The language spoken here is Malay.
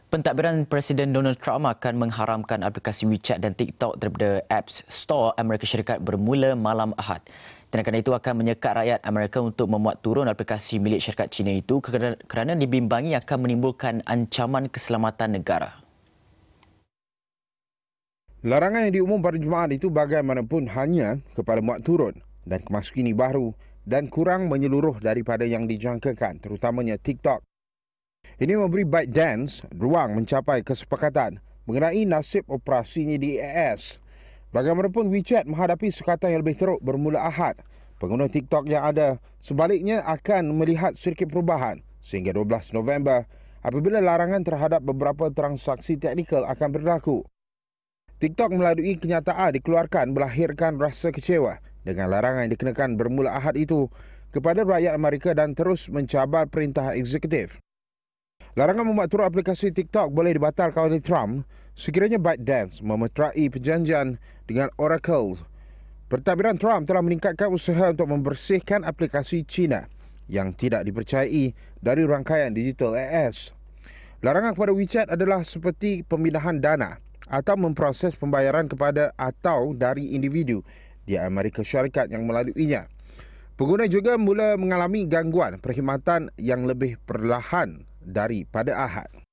Pentadbiran Presiden Donald Trump akan mengharamkan aplikasi WeChat dan TikTok daripada Apps Store Amerika Syarikat bermula malam Ahad. Tindakan itu akan menyekat rakyat Amerika untuk memuat turun aplikasi milik syarikat Cina itu kerana dibimbangi akan menimbulkan ancaman keselamatan negara. Larangan yang diumum pada Jumaat itu bagaimanapun hanya kepada muat turun dan kemaskini baru dan kurang menyeluruh daripada yang dijangkakan, terutamanya TikTok. Ini memberi ByteDance ruang mencapai kesepakatan mengenai nasib operasinya di AS. Bagaimanapun WeChat menghadapi sukatan yang lebih teruk bermula Ahad. Pengguna TikTok yang ada sebaliknya akan melihat sedikit perubahan sehingga 12 November apabila larangan terhadap beberapa transaksi teknikal akan berlaku. TikTok melalui kenyataan dikeluarkan melahirkan rasa kecewa dengan larangan yang dikenakan bermula Ahad itu kepada rakyat Amerika dan terus mencabar perintah eksekutif. Larangan membuat turun aplikasi TikTok boleh dibatalkan oleh Trump sekiranya ByteDance memeterai perjanjian dengan Oracle. Pentadbiran Trump telah meningkatkan usaha untuk membersihkan aplikasi Cina yang tidak dipercayai dari rangkaian digital AS. Larangan kepada WeChat adalah seperti pemindahan dana atau memproses pembayaran kepada atau dari individu di Amerika Syarikat yang melaluinya. Pengguna juga mula mengalami gangguan perkhidmatan yang lebih perlahan daripada Ahad.